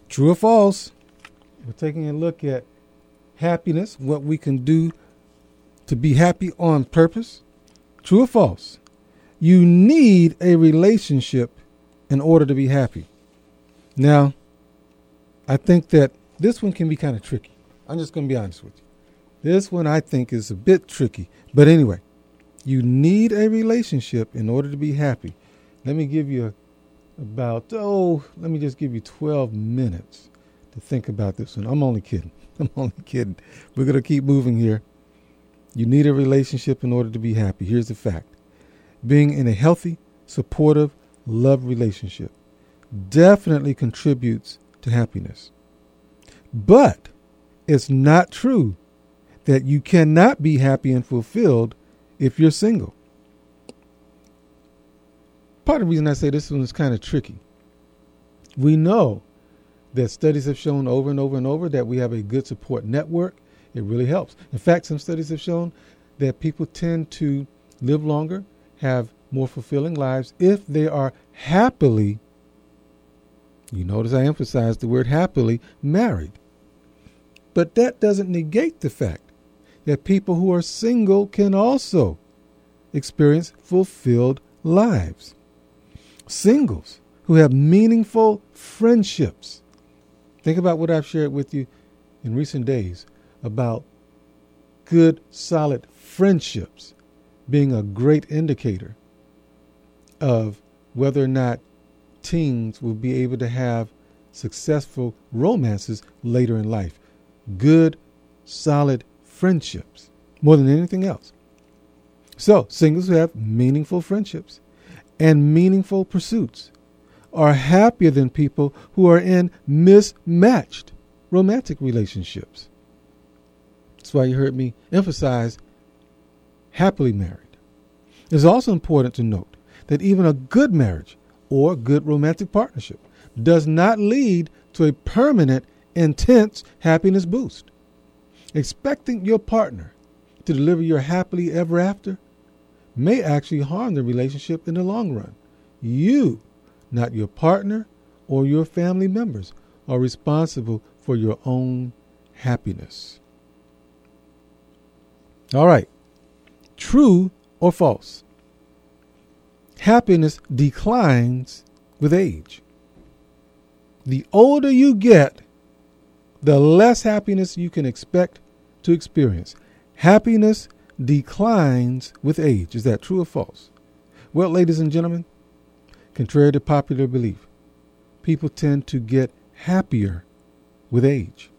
True or false? We're taking a look at happiness, what we can do to be happy on purpose. True or false? You need a relationship in order to be happy. Now, I think that this one can be kind of tricky. I'm just going to be honest with you. This one I think is a bit tricky. But anyway, you need a relationship in order to be happy. Let me give you let me just give you 12 minutes to think about this one. I'm only kidding. We're going to keep moving here. You need a relationship in order to be happy. Here's the fact. Being in a healthy, supportive, love relationship definitely contributes to happiness. But it's not true that you cannot be happy and fulfilled if you're single. Part of the reason I say this one is kind of tricky. We know that studies have shown over and over and over that we have a good support network. It really helps. In fact, some studies have shown that people tend to live longer, have more fulfilling lives if they are happily, you notice I emphasize the word happily, married. But that doesn't negate the fact that people who are single can also experience fulfilled lives. Singles who have meaningful friendships. Think about what I've shared with you in recent days about good, solid friendships being a great indicator of whether or not teens will be able to have successful romances later in life. Good, solid friendships, more than anything else. So, singles who have meaningful friendships and meaningful pursuits are happier than people who are in mismatched romantic relationships. That's why you heard me emphasize happily married. It's also important to note that even a good marriage or good romantic partnership does not lead to a permanent, intense happiness boost. Expecting your partner to deliver your happily ever after may actually harm the relationship in the long run. You, not your partner or your family members, are responsible for your own happiness. All right. True or false? Happiness declines with age. The older you get, the less happiness you can expect to experience. Happiness declines with age. Is that true or false? Well, ladies and gentlemen, contrary to popular belief, people tend to get happier with age.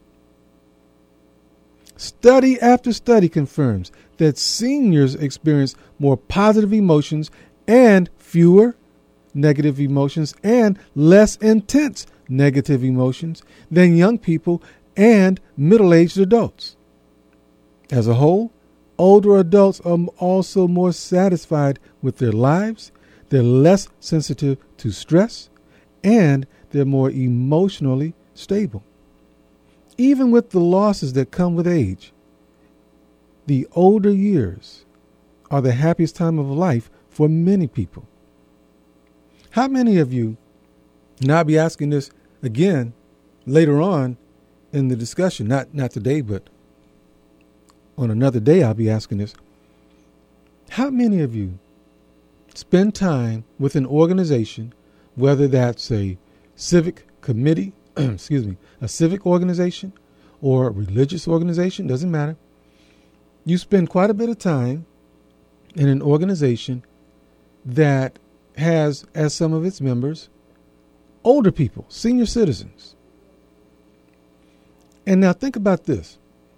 Study after study confirms that seniors experience more positive emotions and fewer negative emotions and less intense negative emotions than young people and middle-aged adults. As a whole, older adults are also more satisfied with their lives, they're less sensitive to stress, and they're more emotionally stable. Even with the losses that come with age, the older years are the happiest time of life for many people. How many of you, and I'll be asking this again later on in the discussion, not today, but on another day I'll be asking this. How many of you spend time with an organization, whether that's a civic committee, a civic organization or a religious organization, doesn't matter. You spend quite a bit of time in an organization that has as some of its members older people, senior citizens. And now think about this.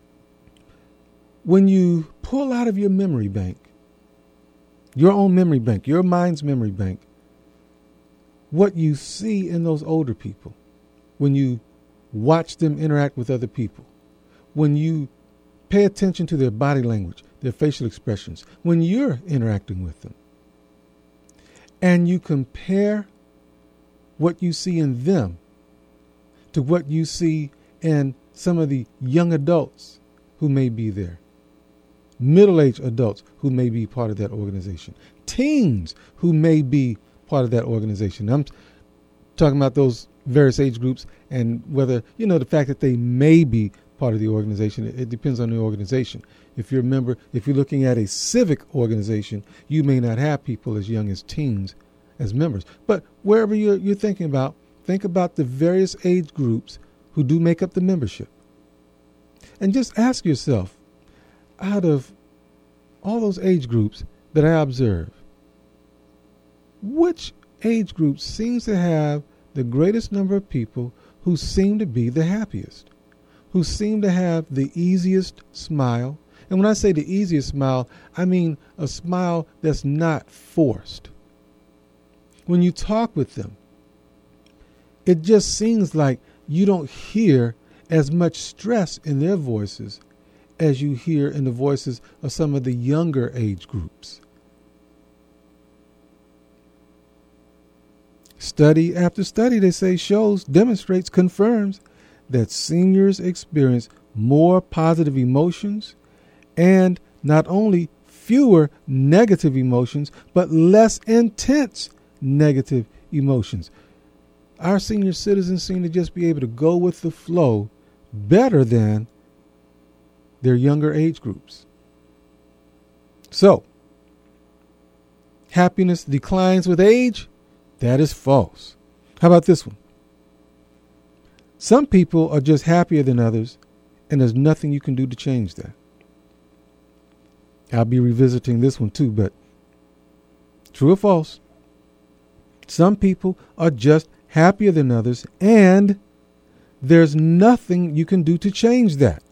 When you pull out of your memory bank, your own memory bank, your mind's memory bank, what you see in those older people, when you watch them interact with other people, when you pay attention to their body language, their facial expressions, when you're interacting with them, and you compare what you see in them to what you see in some of the young adults who may be there, middle-aged adults who may be part of that organization, teens who may be part of that organization. I'm talking about those various age groups and whether, the fact that they may be part of the organization. It depends on the organization. If you're a member, if you're looking at a civic organization, you may not have people as young as teens as members. But wherever you're thinking about, think about the various age groups who do make up the membership. And just ask yourself, out of all those age groups that I observe, which age group seems to have the greatest number of people who seem to be the happiest, who seem to have the easiest smile? And when I say the easiest smile, I mean a smile that's not forced. When you talk with them, it just seems like you don't hear as much stress in their voices as you hear in the voices of some of the younger age groups. Study after study, they say, demonstrates, confirms that seniors experience more positive emotions and not only fewer negative emotions, but less intense negative emotions. Our senior citizens seem to just be able to go with the flow better than their younger age groups. So, happiness declines with age? That is false. How about this one? Some people are just happier than others, and there's nothing you can do to change that. I'll be revisiting this one too, but true or false? Some people are just happier than others, and there's nothing you can do to change that.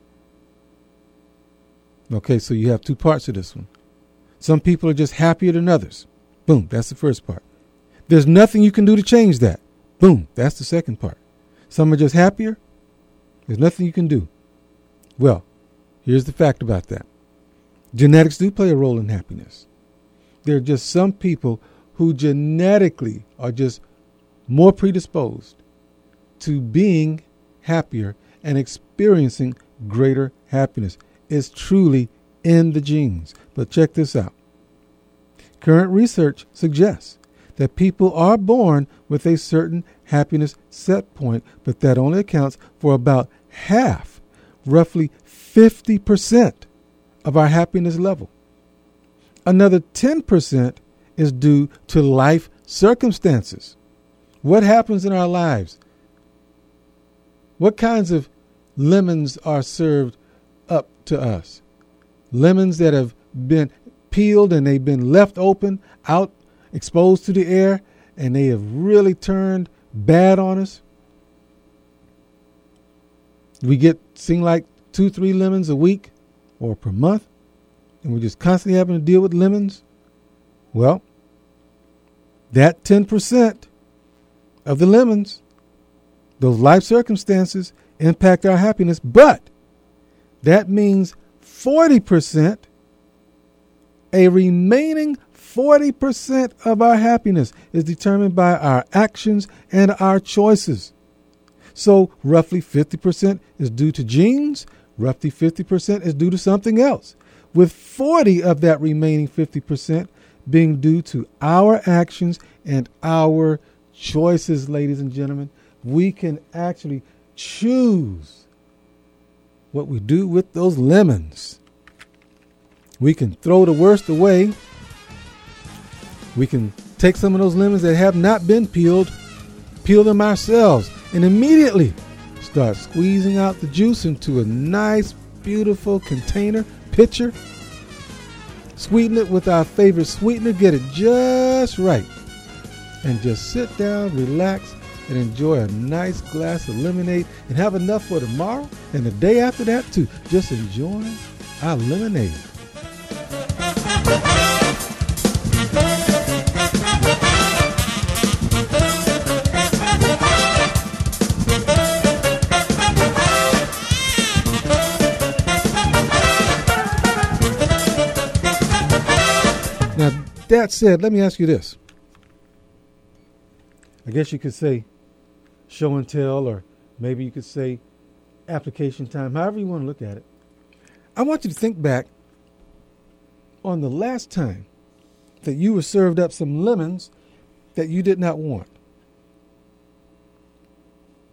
Okay, so you have two parts of this one. Some people are just happier than others. Boom, that's the first part. There's nothing you can do to change that. Boom, that's the second part. Some are just happier. There's nothing you can do. Well, here's the fact about that. Genetics do play a role in happiness. There are just some people who genetically are just more predisposed to being happier and experiencing greater happiness. It's truly in the genes. But check this out. Current research suggests that people are born with a certain happiness set point, but that only accounts for about half, roughly 50% of our happiness level. Another 10% is due to life circumstances. What happens in our lives? What kinds of lemons are served up to us? Lemons that have been peeled and they've been left open, out, exposed to the air, and they have really turned bad on us. We seem like 2-3 lemons a week or per month, and we're just constantly having to deal with lemons. Well, that 10% of the lemons, those life circumstances, impact our happiness, but that means 40%, a remaining 40% of our happiness is determined by our actions and our choices. So roughly 50% is due to genes, roughly 50% is due to something else, with 40 of that remaining 50% being due to our actions and our choices, ladies and gentlemen. We can actually choose what we do with those lemons. We can throw the worst away. We can take some of those lemons that have not been peeled, peel them ourselves, and immediately start squeezing out the juice into a nice, beautiful container, pitcher. Sweeten it with our favorite sweetener, get it just right. And just sit down, relax, and enjoy a nice glass of lemonade and have enough for tomorrow and the day after that too. Just enjoy our lemonade. Now, that said, let me ask you this. I guess you could say show and tell, or maybe you could say application time, however you want to look at it. I want you to think back on the last time that you were served up some lemons that you did not want.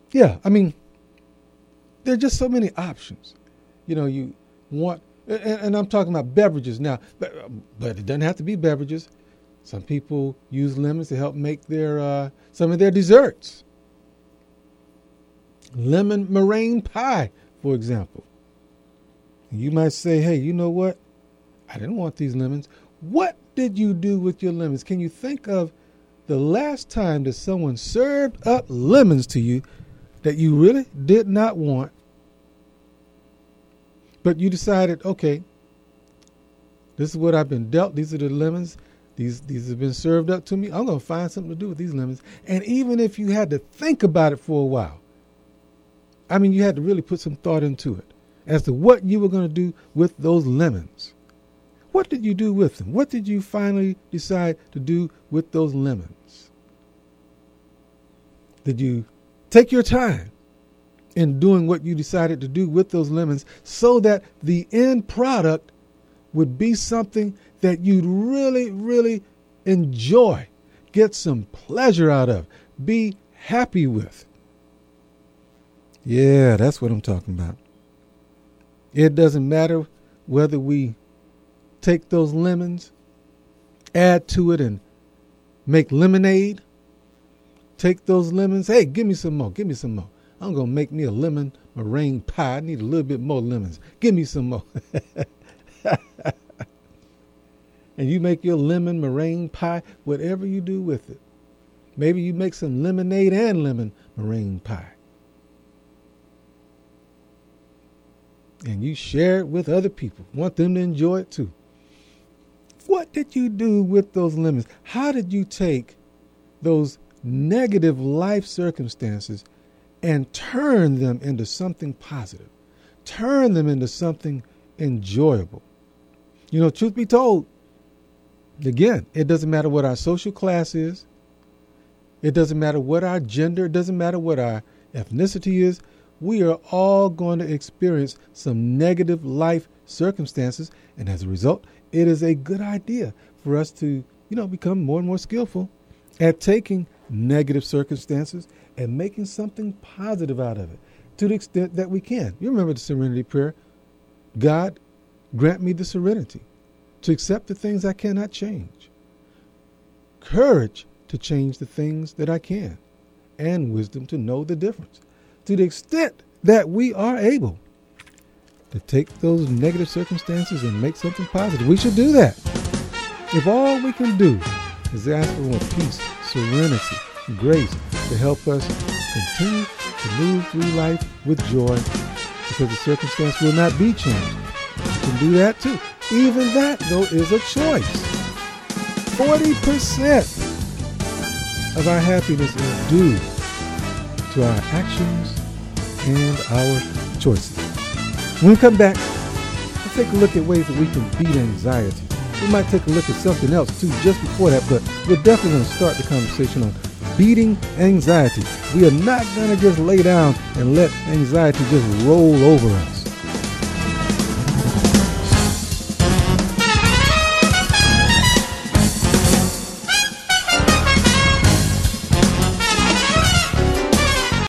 Yeah, I mean, there are just so many options. You want, and I'm talking about beverages now, but it doesn't have to be beverages. Some people use lemons to help make their some of their desserts. Lemon meringue pie, for example. You might say, hey, you know what? I didn't want these lemons. What did you do with your lemons? Can you think of the last time that someone served up lemons to you that you really did not want, but you decided, okay, this is what I've been dealt. These are the lemons. These have been served up to me. I'm going to find something to do with these lemons. And even if you had to think about it for a while, I mean, you had to really put some thought into it as to what you were going to do with those lemons. What did you do with them? What did you finally decide to do with those lemons? Did you take your time in doing what you decided to do with those lemons so that the end product would be something that you'd really, really enjoy, get some pleasure out of, be happy with? Yeah, that's what I'm talking about. It doesn't matter whether we take those lemons, add to it and make lemonade. Take those lemons. Hey, give me some more. Give me some more. I'm going to make me a lemon meringue pie. I need a little bit more lemons. Give me some more. And you make your lemon meringue pie, whatever you do with it. Maybe you make some lemonade and lemon meringue pie. And you share it with other people. Want them to enjoy it too. What did you do with those lemons? How did you take those negative life circumstances and turn them into something positive? Turn them into something enjoyable. Truth be told, again, it doesn't matter what our social class is. It doesn't matter what our gender. It doesn't matter what our ethnicity is. We are all going to experience some negative life circumstances. And as a result, it is a good idea for us to, become more and more skillful at taking negative circumstances and making something positive out of it to the extent that we can. You remember the serenity prayer. God, grant me the serenity to accept the things I cannot change, courage to change the things that I can, and wisdom to know the difference. To the extent that we are able to take those negative circumstances and make something positive, we should do that. If all we can do is ask for more peace, serenity, and grace to help us continue to move through life with joy, because the circumstance will not be changed. We can do that too. Even that, though, is a choice. 40% of our happiness is due to our actions and our choices. When we come back, let's take a look at ways that we can beat anxiety. We might take a look at something else too just before that, but we're definitely going to start the conversation on beating anxiety. We are not going to just lay down and let anxiety just roll over us.